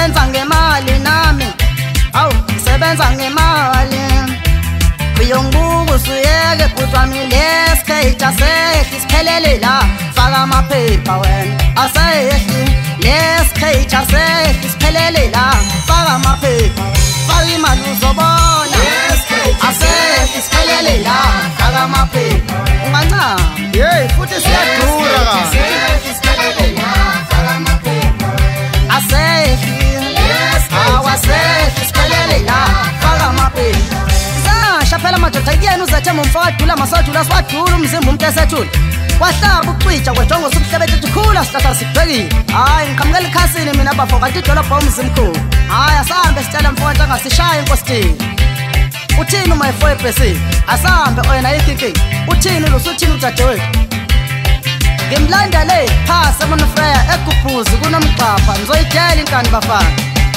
sebenza ngemali nami awu sebenza ngemali uyongibuka usuyeke kutwami lesikhethi asehli siphelele la faka amaphepha wena asehli lesikhethi asehli siphelele la faka amaphepha faka imali uzobona asehli siphelele la faka amaphepha ungancama Hey futhi siyadura asehli siphelele la faka amaphepha asehli awasehli siphelele la faka amaphepha shaphela madoda kuyena uzathema umfakadula masodula siwadula umzimba umuntu esethula wahlaba ucwija kwejongo sukuhlebethe ukhula sihlahla sikubhekile hayi ngiqhamukela ikhasini mina bafo kanti idolobha umzimkhulu hayi asahambe sitshela mfowethu angasishaya inkositini uthini uma efoyebhesi asahambe oyena ikiki uthini lusuthini udadewethu ngimlanda le phasi emonofreya egubhuzi kunomgqapha nizoyidela inkani bafana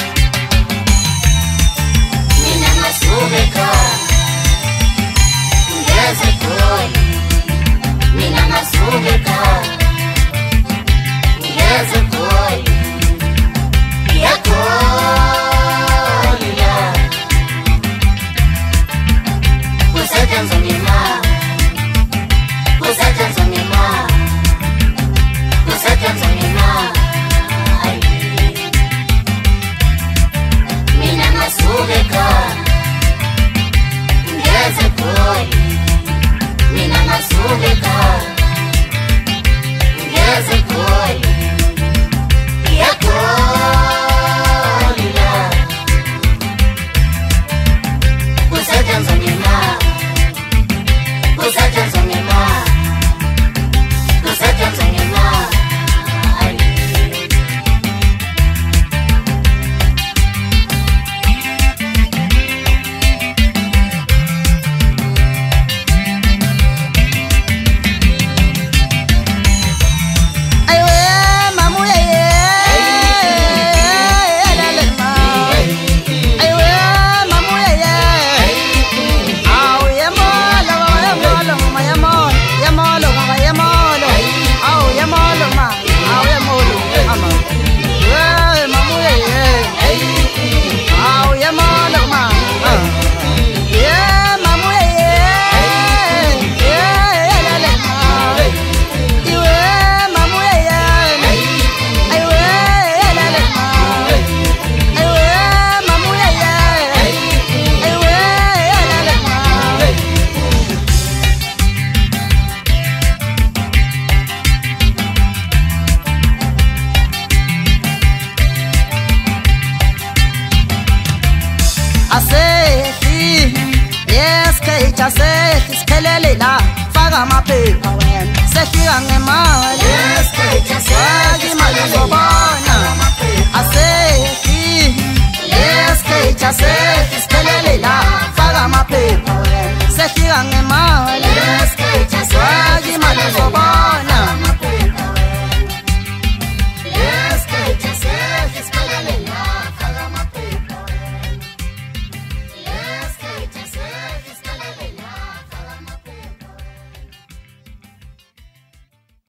mina ngasuka ekhaya ngeze khona mina ngasuka ekhaya ngeze khona yakhona kusetshenzwa ngemali kusetshenzwa ngemali kusetshenzwa ngemali mina ngasuka ekhaya ngeze khona mina ngasuka ekhaya ngeze khona yakhona kusetshenzwa ngemali kusetshenzwa ngemali kusetshenzwa ngemali asehli lesikhethi asehli siphelele la faka amaphepha wena sehlika ngemali lesikhethi asehli imali uzobona